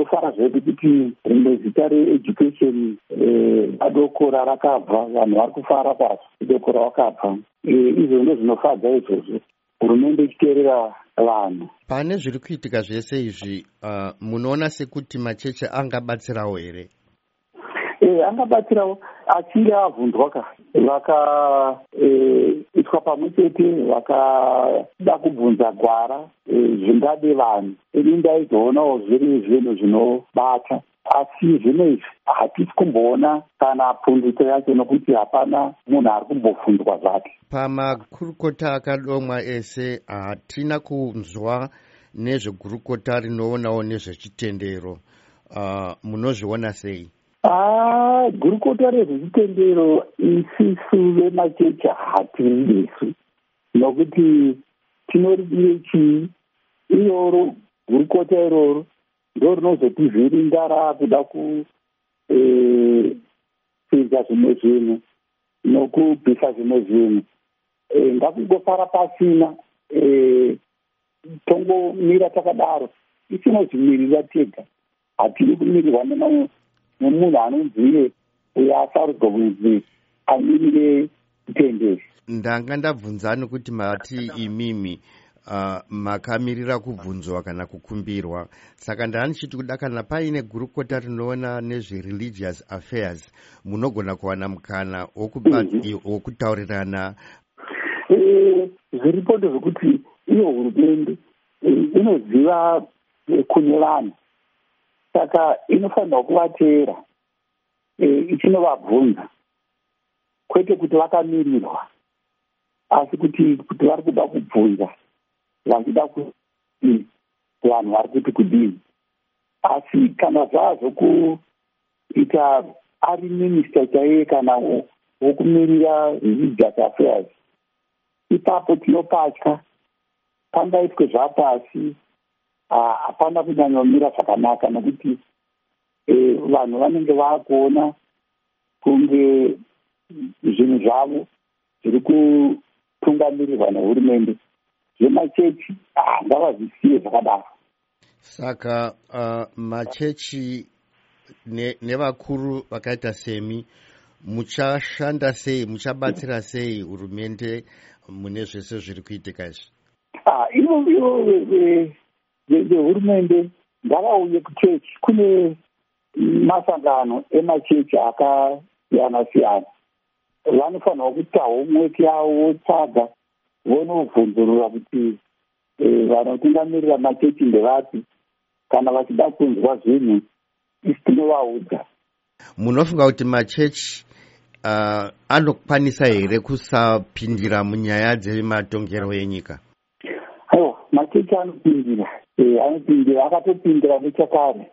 ndinofara zvedu kuti rimwe zita reeducation vadokora rakabva, vanhu vari kufara pasi kudokora wakabva. Izvo ndozvinofadza izvozvo, hurumende ichiteerera vanhu. Pane zviri kuitika zvese izvi, munoona sekuti machechi angabatsirawo here? Angabatsirawo achinge avhunzwa vakaitwa pamwe chete, vakada kubvunza gwara zvingade vanhu. Ini ndaizoonawo zviri zvinhu zvinobata, asi zvino izvi hatisi kumboona kana pundutso yacho, nokuti hapana munhu ari kumbobvunzwa zvake. Pamakurukota akadomwa ese hatina kunzwa nezvegurukota rinoonawo nezvechitendero. Munozviona sei? Gurukota rezvechitendero isisu vemachechi hatiridesu, nokuti tinoridire chii? Iroro gurukota iroro ndo rinozotivhiringa rakuda kupedza zvimwe zvinhu nokubvisa zvimwe zvinhu. Ngakungofara pasina, tongomira takadaro, isinozvimirira tega. Hatiri kumirirwa nemunhu anonziye uyo asarudzwa kunzi amirire kutenderi. Ndanga ndabvunzani kuti mati imimi makamirira kubvunzwa kana kukumbirwa. Saka ndanichiti kuda kana paine gurukota rinoona nezvereligious affairs, munogona kuwana mukana wokutaurirana. Zviripo ndezvekuti iyo hurumende inoziva kune vanhu, saka inofanirwa kuvateera ichinovabvunza, kwete kuti vakamirirwa, asi kuti vari kuda kubvunza, vachida kuti vanhu vari kuti kudini. Asi kana zvazvokuita ari minista chaiye kana wokumirira religious affairs, ipapo tinopatya pangaitwe zvapasi, hapana kunyanyomira zvakanaka, nokuti vanhu vanenge vakuona kunge zvinhu zvavo zviri kutungamirirwa nehurumende. Zvemachechi ngavazvisiye zvakadaro. Saka machechi nevakuru vakaita semi, muchashanda sei, muchabatsira sei hurumende mune zvese zviri kuitika izvi? Ivo vehurumende ngavauye kuchechi. Kune masangano emachechi akasiyana-siyana. Vanofanirwa kuita homework yavo, votsvaga, vonobvunzurura kuti vanotungamirira machechi ndevapi. Kana vachida kunzwa zvinhu, isi tinovaudza. Munofunga kuti machechi anokwanisa here kusapindira munyaya dzematongero enyika? Machechi anopindira, akatopindira nechakare.